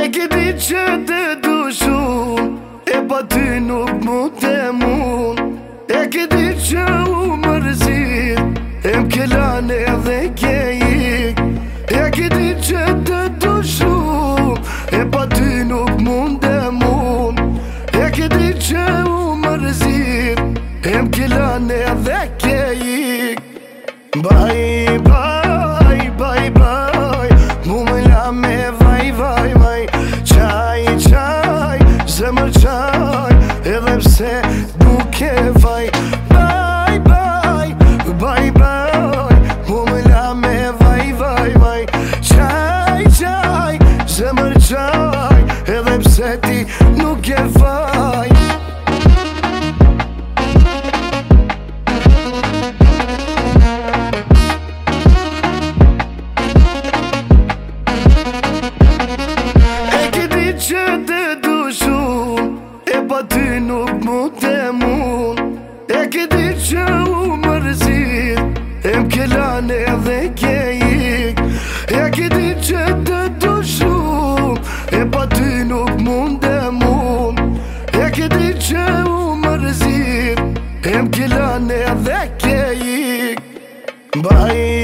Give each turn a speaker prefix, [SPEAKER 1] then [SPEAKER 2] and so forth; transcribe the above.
[SPEAKER 1] ki di që të du shumë, e pa ty nuk mu të mund. E ki di që u mërzit, e m'kellan edhe ke ik. E ki di që të du shumë, e pa ty nuk mund të mund. E ki di që u mërzit, e m'kellan edhe ke ik. Bye, bye, bye, bye, mu më la me vaj, vaj, vaj. Qaj, qaj, zemër qaj, edhe pse nuk e vaj. Bye, bye, bye, bye, mu më la me vaj, vaj, vaj. Qaj, qaj, zemër qaj, edhe pse ti nuk e vaj. Që të du shumë, e pa ty nuk mu të mund. E ki di që u mërzit, e m'kellan edhe ke ik. E ki di që të du shumë, e pa ty nuk mund të mund. E ki di që u mërzit, e m'kellan edhe ke ik. Bye.